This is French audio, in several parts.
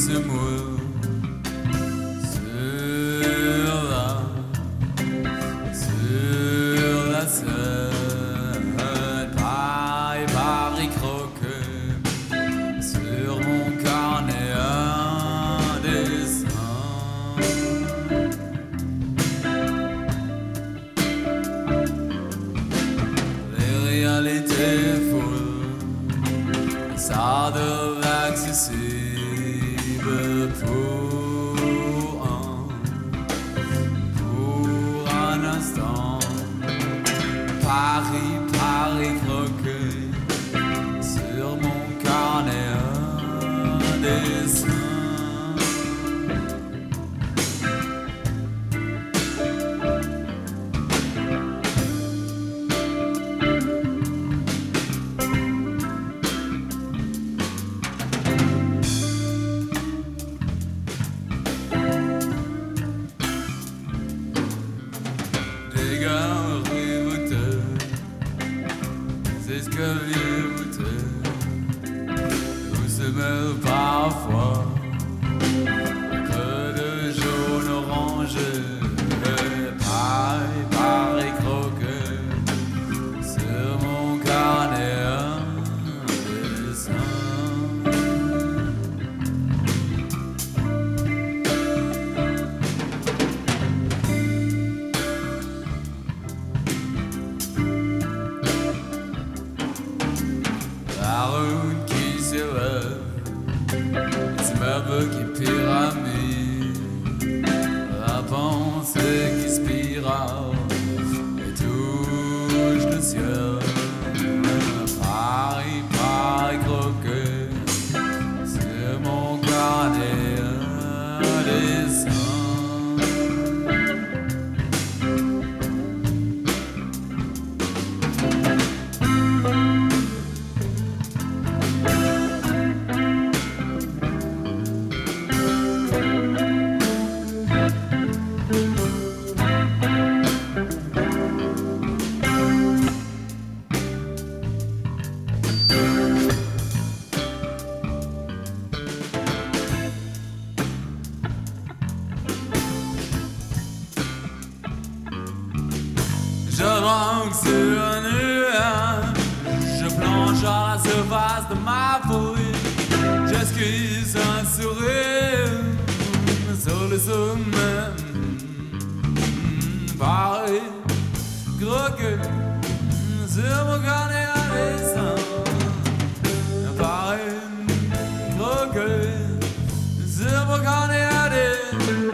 se moule sur la Seine, Paris croquet sur mon carnet un dessin. Les réalités folles, ça devait accessible pour un instant. Paris croquet sur mon carnet un dessin. Des gars rivetés, c'est ce que vieux où se mêle parfois un peu de jaune orangé. Paris croquet sur mon carnet un dessin. La route qui s'élève, ce meuble qui pyramide, la pensée qui spirale et touche le ciel. Paris croquet, c'est mon carnet un dessin. Je banque sur un nuage, je plonge à la surface de ma folie. J'esquisse un sourire sur le sommet. Paris croquet sur mon carnet à dessin. Paris croquet sur mon carnet à dessin.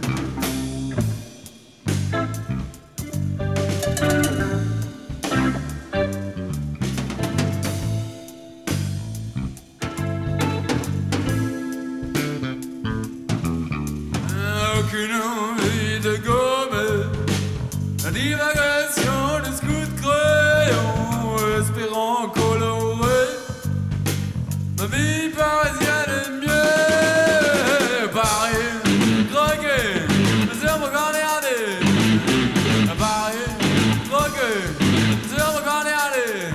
Aucune envie de gommer la divagation de ce coup de crayon, espérant colorer ma vie parisienne est mieux. Paris croquet sur mon carnet à dessin. Paris croquet sur mon carnet à dessin.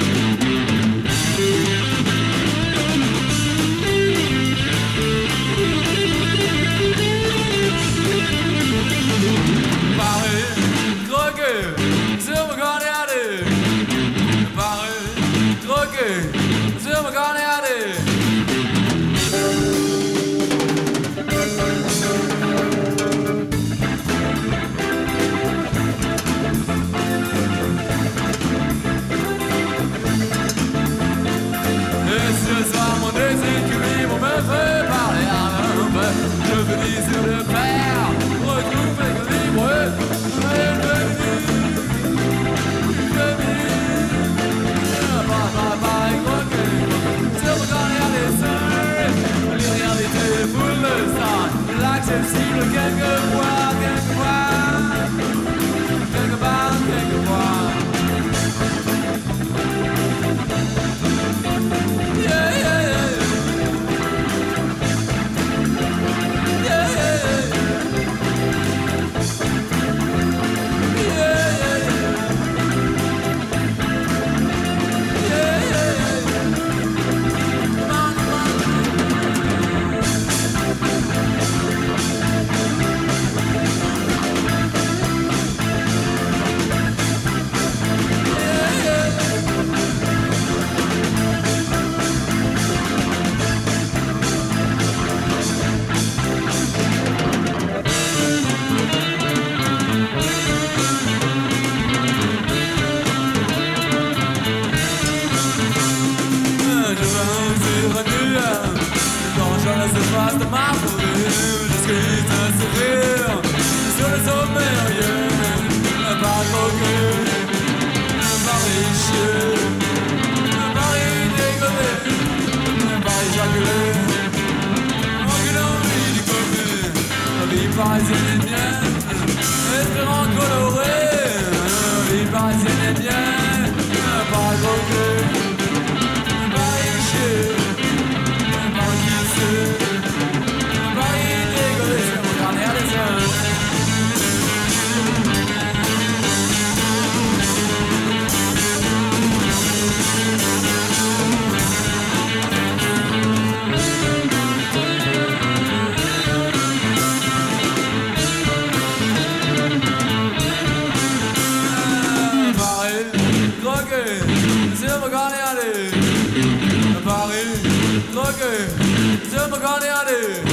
Paris croquet sur mon carnet à dessin. Paris croquet sur mon carnet à dessin. Et ce soir mon déséquilibre me fait parler à un peu. Je finis sur le père, retrouve l'équilibre. Paris croquet sur mon carnet à dessin. L'irréalité foule le sang, l'accessible quelquefois. Yeah, yeah, yeah. Yeah, yeah, yeah. me connais aller.